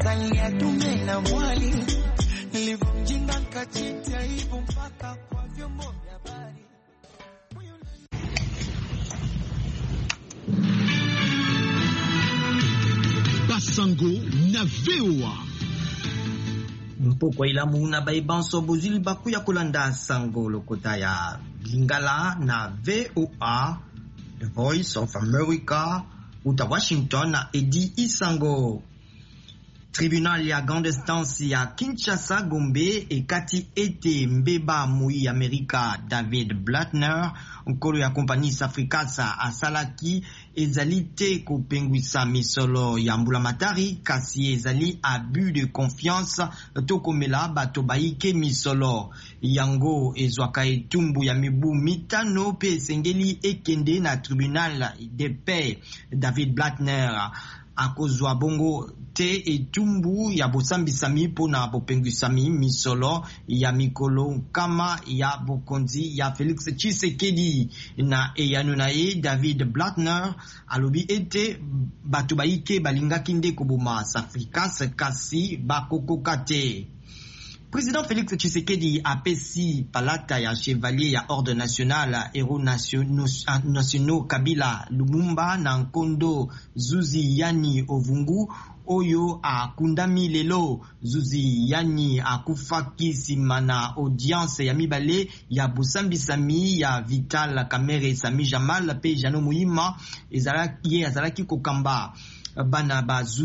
kazalia dume na mwali, nilivyomjinga nkachiti aibu mpaka kwa vyombo vya habari. Basango na VOA mpoko ilamu na baibanso bozuli bakuya kolanda sango lokota ya Lingala na VOA, The Voice of America, uta Washington na Edi Isango. Tribunal ya grande instance ya Kinshasa Gombe ekati ete mbeba mui Amerika David Blattner nkolo ya kompani Safricasa asalaki ezali te kopengwisa misolo ya mbulamatari kasi ezali abus de confiance tokomela bato baike misolo yango ezwaka etumbu ya mibu mitano pe esengeli ekende na tribunal de paix. David Blattner akozwa bongo te etumbu ya bosambisami pona bopengwisami misolo ya mikolo kama ya bokonzi ya Felix Tshisekedi. Na eyano na ye David Blattner alobi ete bato baike balingaki nde koboma Safricasa kasi bakokoka te. Président Félix Tshisekedi apesi palata ya chevalier ya ordre national héros nationaux Kabila Lumumba na Nkondo Zuzi Yani Ovungu oyo akundami lelo. Zuzi Yani akufaki sima na audience ya mibale ya busambisami ya Vital Kamerhe Sami Jamal pe Jano Muhima azalaki kokamba bana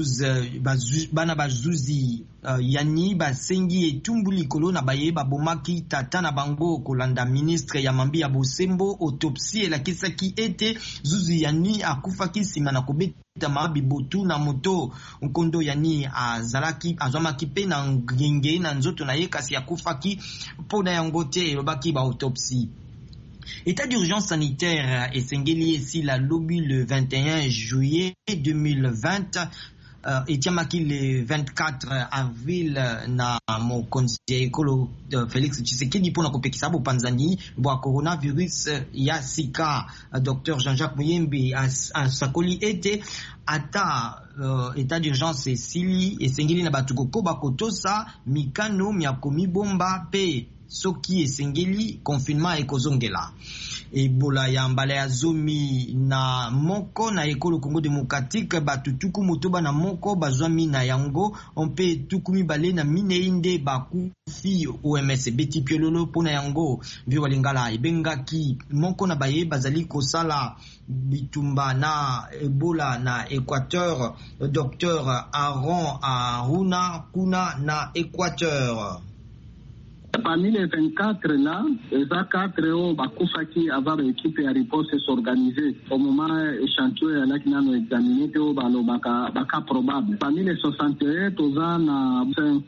bazuzi yani basengi etumbu likolo na baye babomaki tata na bango kolanda ministre ya mambi ya bosembo. Autopsie elakisaki ete Zuzi Yani akufaki sima na kobeta mabi botu na moto. Nkondo Yani azwamaki pe na ngenge na nzoto na ye kasi akufaki mpona yango te elobaki ba autopsie. État d'urgence sanitaire esengeli esila lobi le 21 juillet 2020 etiamaki le 24 avril na mokonzi ya ekolo Felix Tshisekedi mpona kopekisa bopanzani bwa coronavirus ya sika. Dr Jean-Jacques Muyembe asakoli ete ata état d'urgence esili esengeli na bato kokoba kotosa mikano miako mibomba pe soki esengeli confinement ekozongela. Ebola ya mbala ya zomi na moko na ekolo Congo démocratique batu tuku motoba na moko bazwami na yango ompe tuku mibale na minei nde bakufi. OMS beti piololo pona yango VOA Lingala ebengaki moko na baye bazali kosala bitumba na Ebola na Équateur. Dr Aaron Aruna kuna na Équateur. Parmi les 24 là, les 4 bakufaki avant l'équipe à riposte s'organiser au moment échantillon là qui n'a examiné au baka probable. Parmi les 61, tozana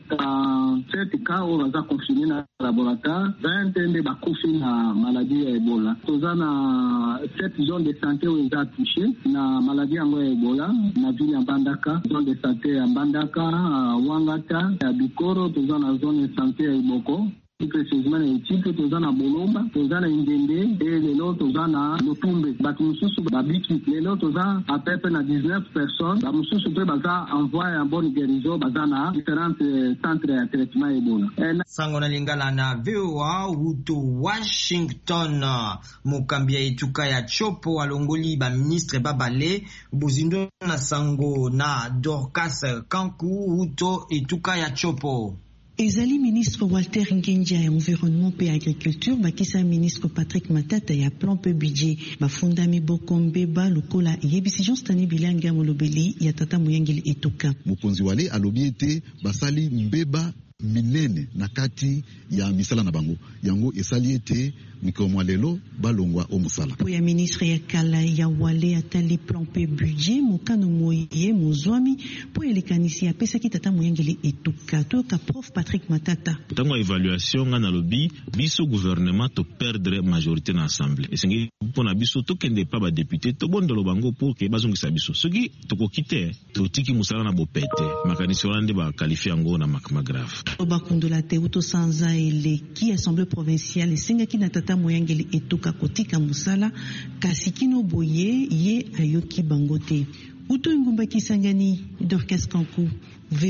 57 cas au baza confiné dans laboratoire, 20 de bakufi na maladie Ebola. Tozana 7 zones de santé où ils ont touché na maladie Ebola, na ville ya Mbandaka, zone de santé ya Mbandaka, Wangata, ya Bikoro, tozana zone de santé ya Iboko. Précisément les types tozana Bolomba, tozana Indende et lelo tozana Lutumbe. Batumususu babiki lelo tozana à peu près 19 personnes. Bamususu pe baza envoyé en bonne guérison bazana différents centres de traitement Ebola. Sango na Lingala na VOA uto Washington. Mokambia etuka ya Chopo alongoli ba ministre babale buzindo na sango na Dorcas Kanku uto etuka ya Chopo. Ezali ministre Walter Ngendia ya environnement pe agriculture bakisa ministre Patrick Matata ya plan pe budget bafundami bokombe ba lokola yebisi Jean Stani Bilanga molobeli ya tata Muyengeli etuka. Mokonzi wale alobi ete basali mbeba minene na kati ya misala na bango yango esali ete mikomo lelo balongwa o musala. Po ya ministre ya kala ya wale atali plan pe budget mokano moye mozwami po elekanisi ya pesa ki tata Muyengeli etuka to ka prof Patrick Matata. Tango évaluation ngana lobi biso gouvernement to perdre majorité na assemblée esengi pona biso to kende pa ba député to bondolo bango pour que bazongisa biso soki to ko kite to tiki musala na bopete makanisi wande ba qualifier ngo na makama grave. Obakundola te uto sanza eleki assemblée provinciale esengaki na tata Muyengeli etuka kotika musala kasi kino boye ye ayoki bango te. Uto ngumba kisangani Dorcas Kanku